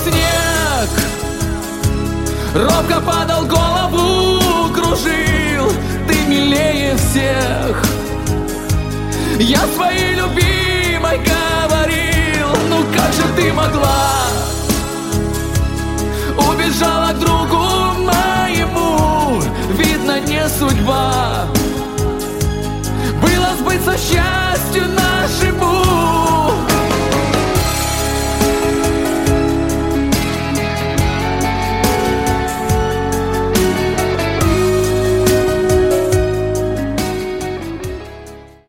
снег робко падал, голову кружил. Ты милее всех, я своей любимой говорил. Ну как же ты могла? Убежала к другу моему, видно, не судьба. Было сбыться счастью нам.